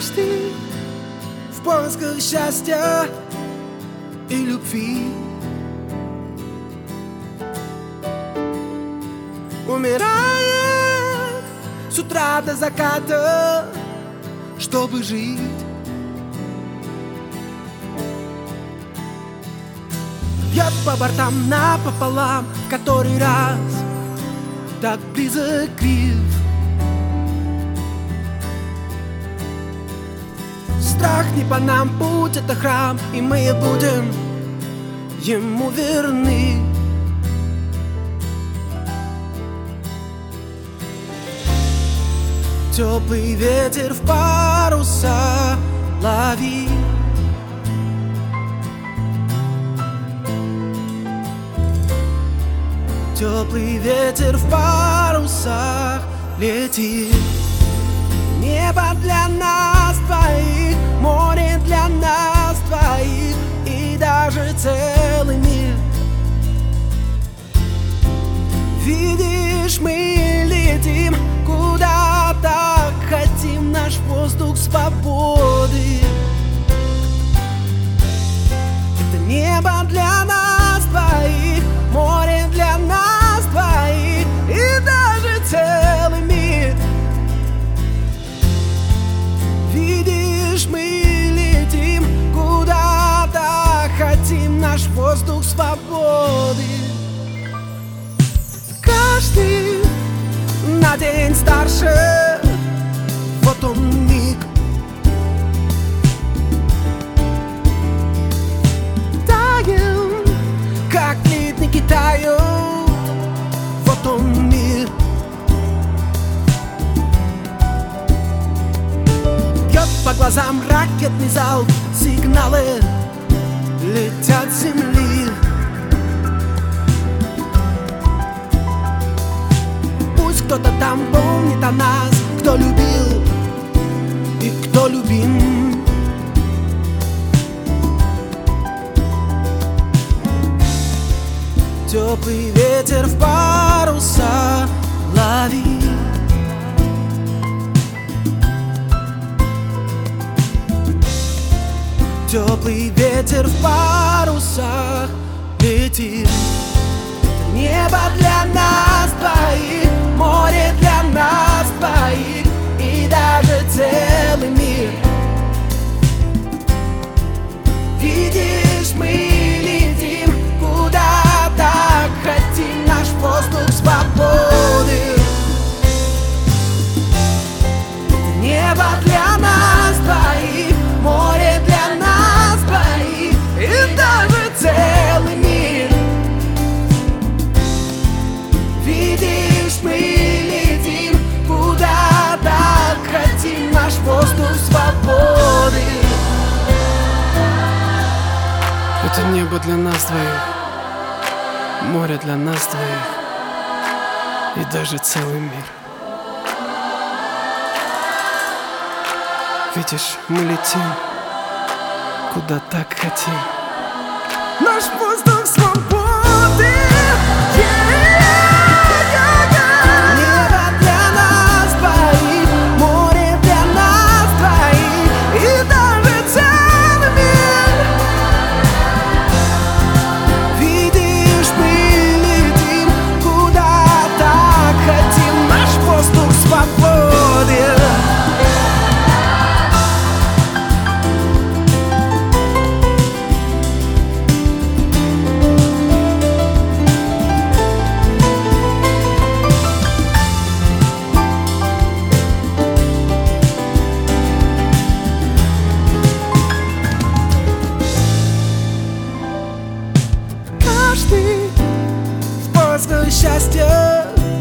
Каждый в поисках счастья и любви умирает с утра до заката, чтобы жить. Бьет по бортам напополам, в который раз так близок крив. Страх не по нам, путь — это храм, и мы будем ему верны. Теплый ветер в паруса лови. Теплый ветер в парусах летит. Небо для нас двоих, море для нас двоих, и даже целый мир. Видишь, мы летим куда-то, хотим наш воздух свободы. Это небо для нас двоих, море для нас двоих, и даже целый мир. Видишь, мы летим куда-то, хотим наш воздух свободы. Каждый на день старше, вот он миг. Таем, как ледники тают, вот он мир. Бьет по глазам ракетный залп, сигналы летят с земли. Пусть кто-то там помнит о нас, кто любил и кто любим. Теплый ветер в паруса лови. Теплый ветер в парусах летит. Это небо для нас двоих, море для нас двоих, и даже целый мир. Видишь, мы летим куда-то, хотим наш воздух свободы. Это небо для нас двоих, море для нас двоих, и даже целый мир. Видишь, мы летим куда-то, хотим наш воздух свободы. Это небо для нас двоих, море для нас двоих, и даже целый мир. Видишь, мы летим куда так хотим. Наш воздух свободы. Небо для нас двоих, море для нас двоих, и даже целый мир. Видишь, мы летим куда-то, хотим наш воздух свободы. Каждый в поисках счастья